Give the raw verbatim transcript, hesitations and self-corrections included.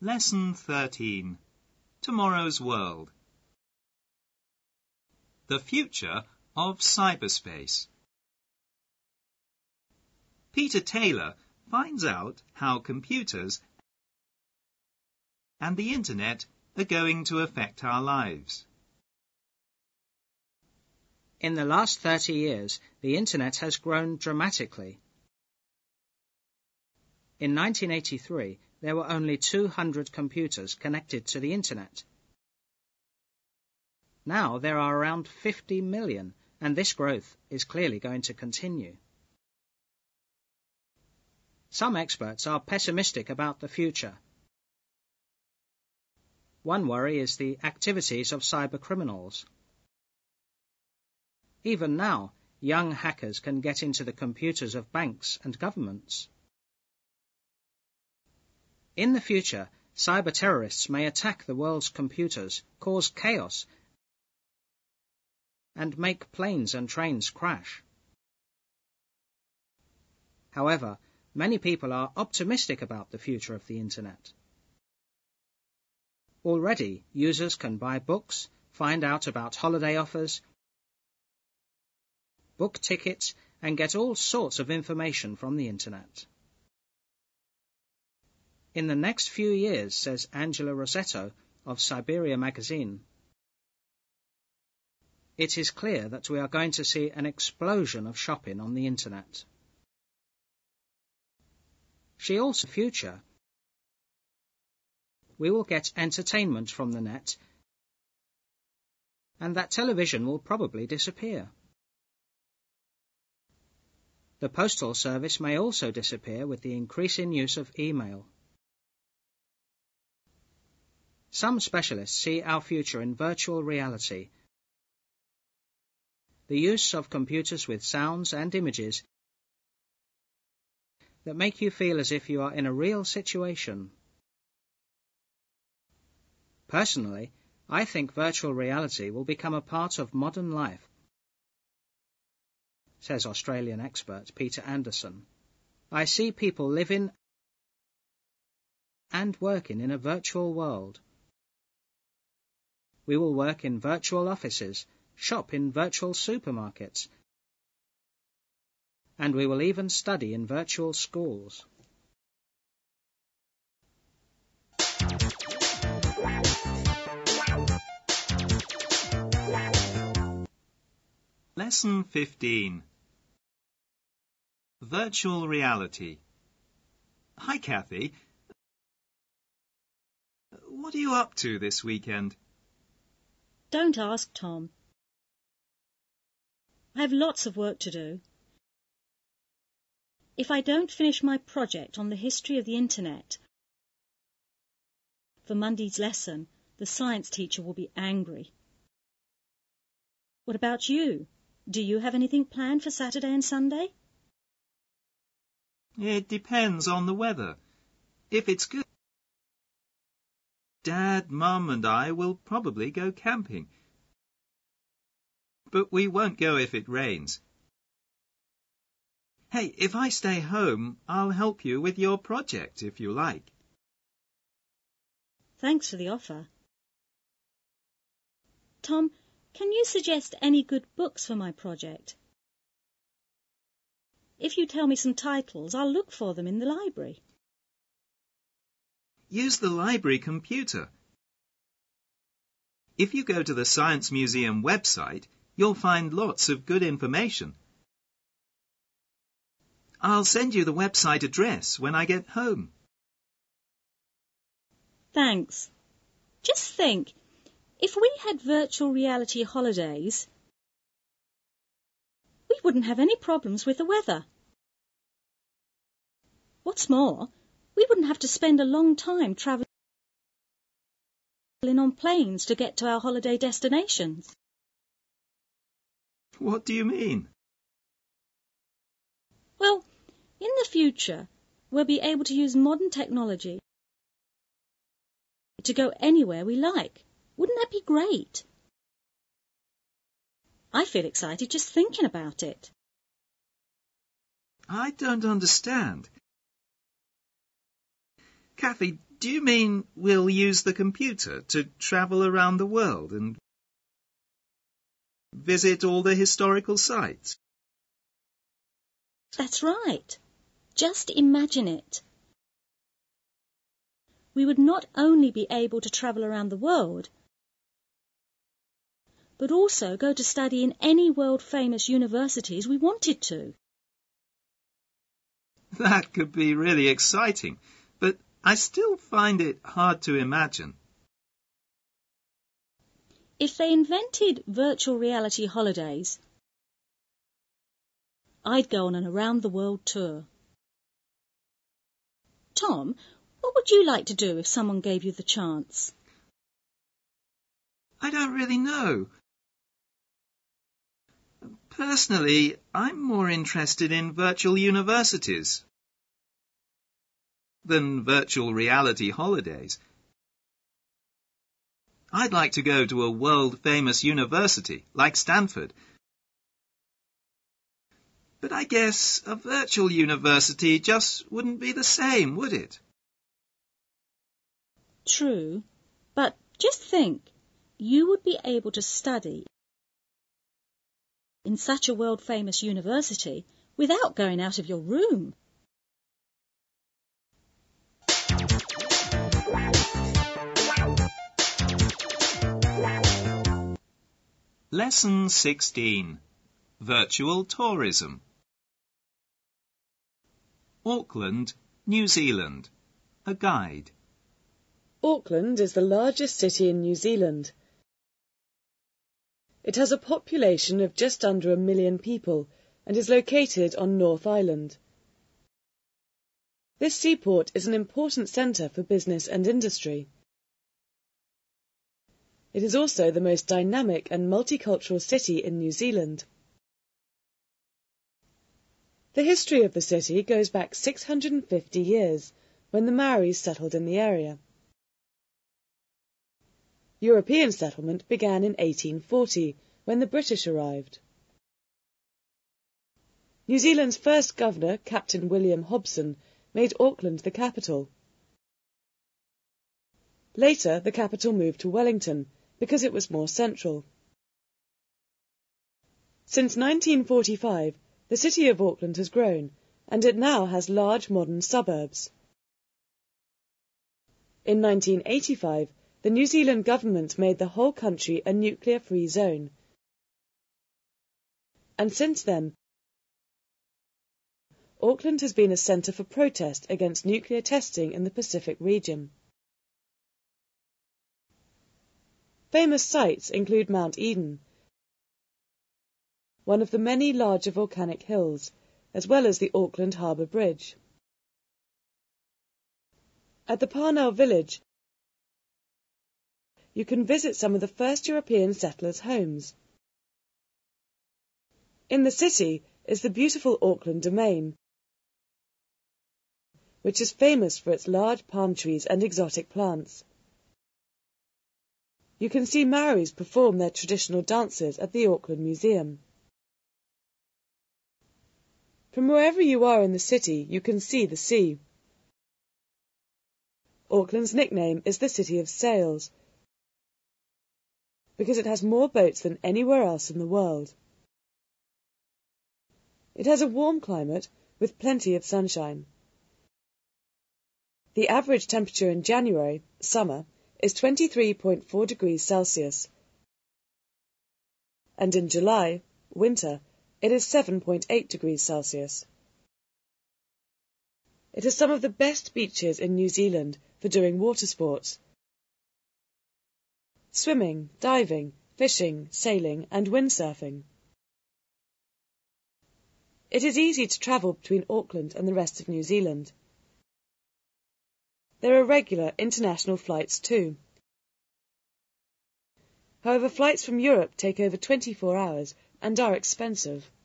Lesson thirteen. Tomorrow's World. The future of cyberspace. Peter Taylor finds out how computers and the Internet are going to affect our lives. In the last thirty years, the Internet has grown dramatically. In nineteen eighty-three, there were only two hundred computers connected to the Internet. Now there are around fifty million, and this growth is clearly going to continue. Some experts are pessimistic about the future. One worry is the activities of cybercriminals. Even now, young hackers can get into the computers of banks and governments. In the future, cyber terrorists may attack the world's computers, cause chaos, and make planes and trains crash. However, many people are optimistic about the future of the Internet. Already, users can buy books, find out about holiday offers, book tickets, and get all sorts of information from the Internet. In the next few years, says Angela Rossetto of Siberia magazine, it is clear that we are going to see an explosion of shopping on the Internet. She also says in the future, we will get entertainment from the net, and that television will probably disappear. The postal service may also disappear with the increasing use of email. Some specialists see our future in virtual reality. The use of computers with sounds and images that make you feel as if you are in a real situation. Personally, I think virtual reality will become a part of modern life, says Australian expert Peter Anderson. I see people living and working in a virtual world. We will work in virtual offices, shop in virtual supermarkets, and we will even study in virtual schools. Lesson fifteen. Virtual Reality. Hi, Kathy. What are you up to this weekend? Don't ask, Tom. I have lots of work to do. If I don't finish my project on the history of the Internet for Monday's lesson, the science teacher will be angry. What about you? Do you have anything planned for Saturday and Sunday? It depends on the weather. If it's good, Dad, Mum and I will probably go camping. But we won't go if it rains. Hey, if I stay home, I'll help you with your project if you like. Thanks for the offer. Tom, can you suggest any good books for my project? If you tell me some titles, I'll look for them in the library. Use the library computer. If you go to the Science Museum website, you'll find lots of good information. I'll send you the website address when I get home. Thanks. Just think, if we had virtual reality holidays, we wouldn't have any problems with the weather. What's more, we wouldn't have to spend a long time travelling on planes to get to our holiday destinations. What do you mean? Well, in the future, we'll be able to use modern technology to go anywhere we like. Wouldn't that be great? I feel excited just thinking about it. I don't understand. Kathy, Do you mean we'll use the computer to travel around the world and visit all the historical sites? That's right. Just imagine it. We would not only be able to travel around the world, but also go to study in any world-famous universities we wanted to. That could be really exciting, but I still find it hard to imagine. If they invented virtual reality holidays, I'd go on an around-the-world tour. Tom, what would you like to do if someone gave you the chance? I don't really know. Personally, I'm more interested in virtual universities than virtual reality holidays. I'd like to go to a world-famous university like Stanford. But I guess a virtual university just wouldn't be the same, would it? True, but just think, you would be able to study in such a world-famous university without going out of your room. Lesson sixteen. Virtual Tourism. Auckland, New Zealand. A guide. Auckland is the largest city in New Zealand. It has a population of just under a million people and is located on North Island. This seaport is an important centre for business and industry. It is also the most dynamic and multicultural city in New Zealand. The history of the city goes back six hundred fifty years, when the Maoris settled in the area. European settlement began in eighteen forty, when the British arrived. New Zealand's first governor, Captain William Hobson, made Auckland the capital. Later, the capital moved to Wellington, because it was more central. Since nineteen forty-five, the city of Auckland has grown, and it now has large modern suburbs. In nineteen eighty-five, the New Zealand government made the whole country a nuclear-free zone. And since then, Auckland has been a centre for protest against nuclear testing in the Pacific region. Famous sites include Mount Eden, one of the many larger volcanic hills, as well as the Auckland Harbour Bridge. At the Parnell village, you can visit some of the first European settlers' homes. In the city is the beautiful Auckland Domain, which is famous for its large palm trees and exotic plants. You can see Maoris perform their traditional dances at the Auckland Museum. From wherever you are in the city, you can see the sea. Auckland's nickname is the City of Sails, because it has more boats than anywhere else in the world. It has a warm climate with plenty of sunshine. The average temperature in January, summer, is twenty-three point four degrees Celsius, and in July, winter, it is seven point eight degrees Celsius. It has some of the best beaches in New Zealand for doing water sports: swimming, diving, fishing, sailing, and windsurfing. It is easy to travel between Auckland and the rest of New Zealand. There are regular international flights too. However, flights from Europe take over twenty-four hours and are expensive.